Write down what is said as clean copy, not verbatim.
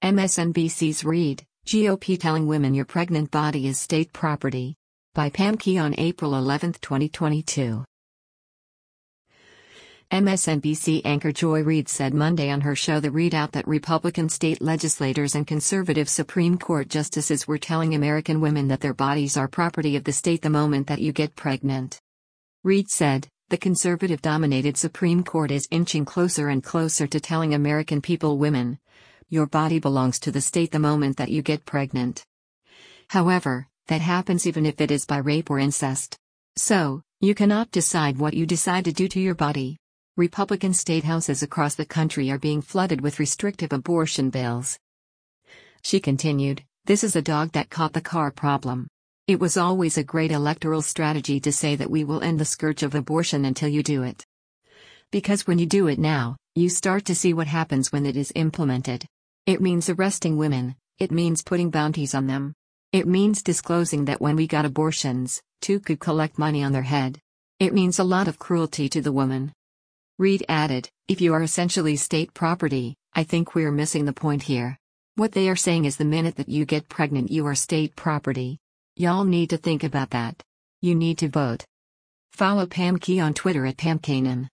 MSNBC's Read, GOP telling women your pregnant body is state property. By Pam Key on April 11, 2022. MSNBC anchor Joy Reid said Monday on her show The ReidOut that Republican state legislators and conservative Supreme Court justices were telling American women that their bodies are property of the state the moment that you get pregnant. Reid said, the conservative-dominated Supreme Court is inching closer and closer to telling American women, your body belongs to the state the moment that you get pregnant. However, that happens even if it is by rape or incest. So, you cannot decide what you decide to do to your body. Republican state houses across the country are being flooded with restrictive abortion bills. She continued, this is a dog that caught the car problem. It was always a great electoral strategy to say that we will end the scourge of abortion until you do it. Because when you do it now, you start to see what happens when it is implemented. It means arresting women, it means putting bounties on them. It means disclosing that when we got abortions, two could collect money on their head. It means a lot of cruelty to the woman. Reid added, if you are essentially state property, I think we're missing the point here. What they are saying is the minute that you get pregnant you are state property. Y'all need to think about that. You need to vote. Follow Pam Key on Twitter at PamKanan.